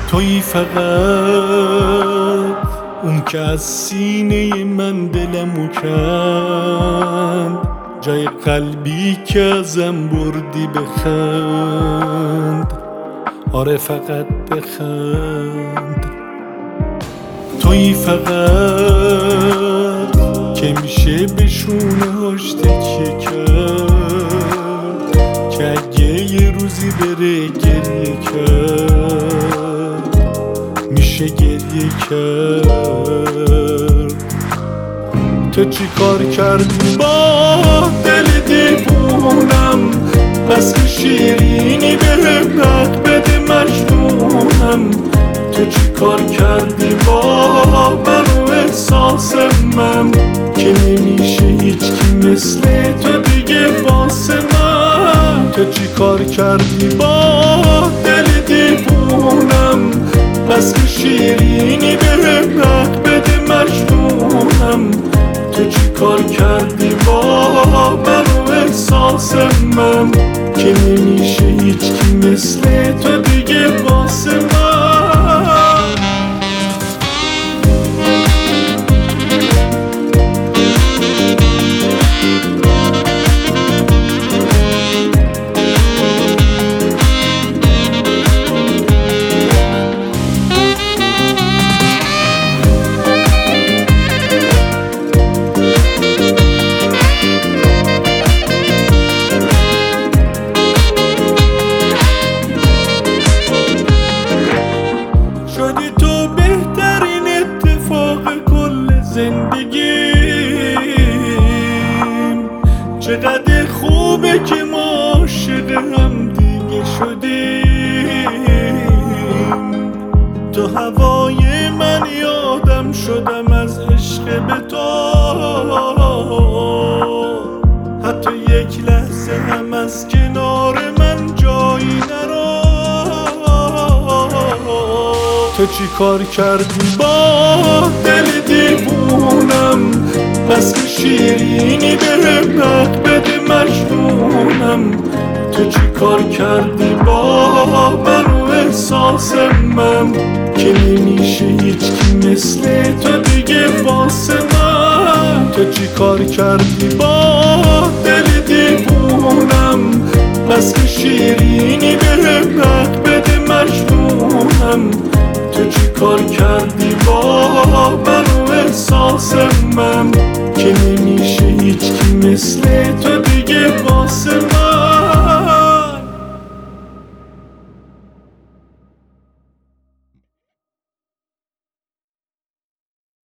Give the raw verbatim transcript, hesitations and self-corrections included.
تویی فقط اون که از سینه من دلمو کند، جای قلبی که ازم بردی بخند، آره فقط بخند. تویی فقط که میشه به شونه هاش تکیه کرد، که اگه یه روزی بره گریه کرد میشه گریه کرد. تو چی کار کردی با دل دیوونم، بس که شیرینی بهم حق بده مجنونم. تو چی کار کردی با من و احساس من، که نمیشه هیچ کی مثل تو دیگه واسه من. تو چی کار کردی با دل دیوونم، بس که شیرینی بهم حق بده مجنونم. تو چی کار کردی با من و احساس من، که نمیشه هیچ کی مثل تو دیگه واسه من. شدی تو بهترین اتفاق کل زندگیم، چقدر خوبه که ما عاشق هم دیگه شدیم. تو هوای من یادم شدم از عشق به تو، حتی یک لحظه هم از کنار من جایی نرو. تو چی کار کردی با دل دیوونم، بس که شیرینی بهم حق بده مجنونم. تو چی کار کردی با من و احساس من، که نمیشه هیچ کی مثل تو دیگه واسه من. تو چی کار کردی با دل دیوونم، بس که شیرینی بهم حق بده مجنونم. تو چی کار کردی با من و احساس من، که نمیشه هیچ کی مثل